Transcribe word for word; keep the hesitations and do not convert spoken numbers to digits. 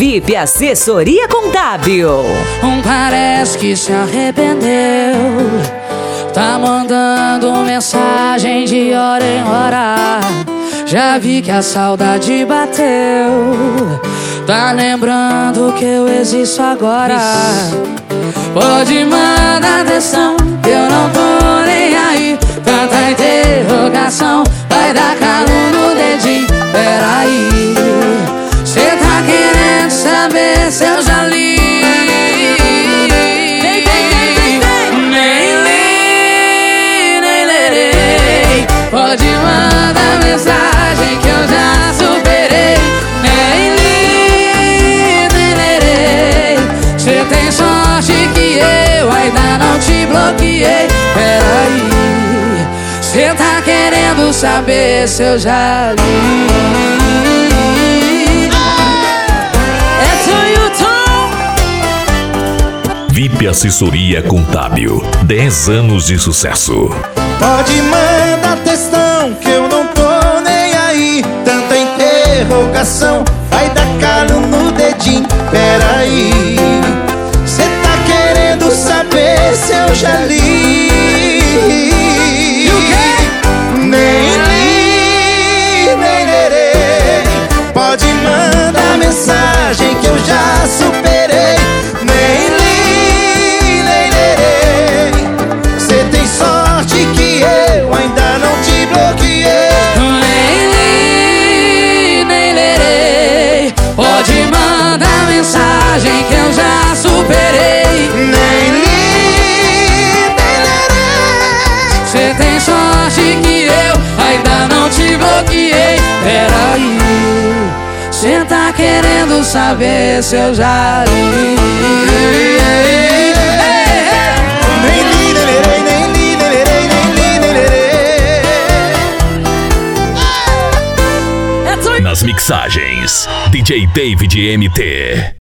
V I P Assessoria Contábil. Um parece que se arrependeu, tá mandando mensagem de hora em hora. Já vi que a saudade bateu, tá lembrando que eu existo agora. Pode mandar atenção, eu não tô nem aí. Tanta interrogação, vai dar calo no dedinho. Peraí, cê tá querendo saber se eu já li? Nem li, nem lerei. Pode mandar mensagem que eu já superei. Nem li, nem lerei. Cê tem sorte que eu ainda não te bloqueei. Peraí, cê tá querendo saber se eu já li? V I P Assessoria Contábil, dez anos de sucesso. Pode mandar textão que eu não tô nem aí. Tanta interrogação, vai dar calo no dedinho. Peraí, cê tá querendo saber se eu já li? E o quê? Nem li, nem lerei. Pode mandar mensagem que eu já superei. Nem li, nem lerei. Cê tem sorte que eu ainda não te bloqueei. Nem li, nem lerei. Pode mandar mensagem que eu já superei. Nem li, nem lerei. Cê tem sorte que eu ainda não te bloqueei. Peraí, cê tá querendo saber se eu já li? Nem li, nem lerei, nem li, nem lerei, nem li, nem lerei. Nas mixagens, D J David M T.